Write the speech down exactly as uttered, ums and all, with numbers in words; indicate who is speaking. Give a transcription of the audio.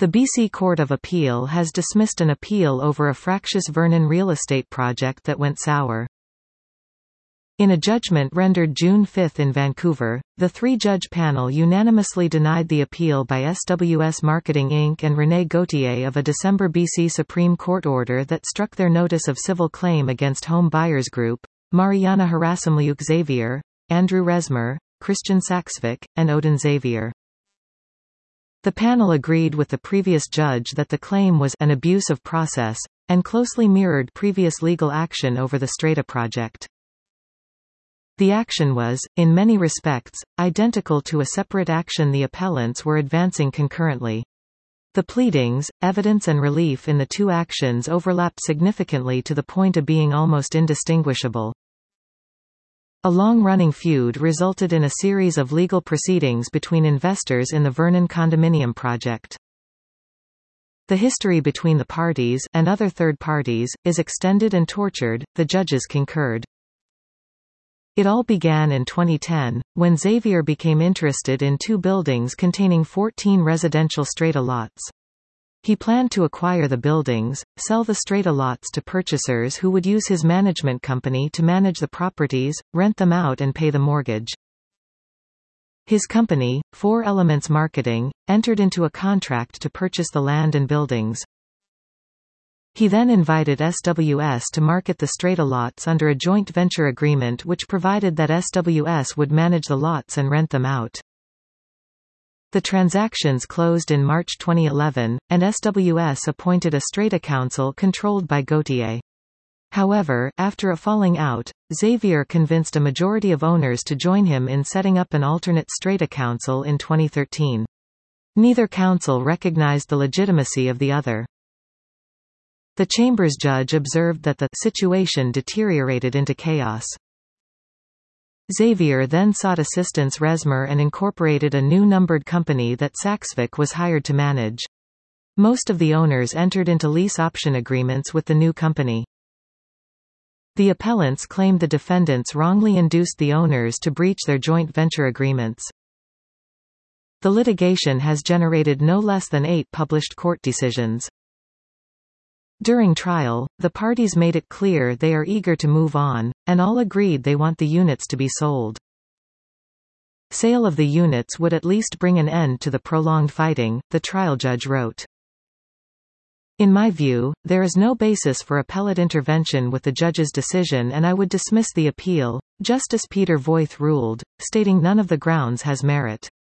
Speaker 1: The B C Court of Appeal has dismissed an appeal over a fractious Vernon real estate project that went sour. In a judgment rendered June fifth in Vancouver, the three-judge panel unanimously denied the appeal by S W S Marketing Incorporated and René Gauthier of a December B C Supreme Court order that struck their notice of civil claim against Home Buyers Group, Mariana Harasimliuk Xavier, Andrew Resmer, Christian Saksvik, and Odin Xavier. The panel agreed with the previous judge that the claim was an abuse of process, and closely mirrored previous legal action over the Strata project. The action was, in many respects, identical to a separate action the appellants were advancing concurrently. The pleadings, evidence and relief in the two actions overlapped significantly to the point of being almost indistinguishable. A long-running feud resulted in a series of legal proceedings between investors in the Vernon condominium project. The history between the parties and other third parties is extended and tortured, the judges concurred. It all began in twenty ten, when Xavier became interested in two buildings containing fourteen residential strata lots. He planned to acquire the buildings, sell the strata lots to purchasers who would use his management company to manage the properties, rent them out and pay the mortgage. His company, Four Elements Marketing, entered into a contract to purchase the land and buildings. He then invited S W S to market the strata lots under a joint venture agreement which provided that S W S would manage the lots and rent them out. The transactions closed in March twenty eleven, and S W S appointed a strata council controlled by Gauthier. However, after a falling out, Xavier convinced a majority of owners to join him in setting up an alternate strata council in twenty thirteen. Neither council recognized the legitimacy of the other. The Chambers judge observed that the situation deteriorated into chaos. Xavier then sought assistance Resmer and incorporated a new numbered company that Saksvik was hired to manage. Most of the owners entered into lease option agreements with the new company. The appellants claimed the defendants wrongly induced the owners to breach their joint venture agreements. The litigation has generated no less than eight published court decisions. During trial, the parties made it clear they are eager to move on, and all agreed they want the units to be sold. Sale of the units would at least bring an end to the prolonged fighting, the trial judge wrote. In my view, there is no basis for appellate intervention with the judge's decision and I would dismiss the appeal, Justice Peter Voith ruled, stating none of the grounds has merit.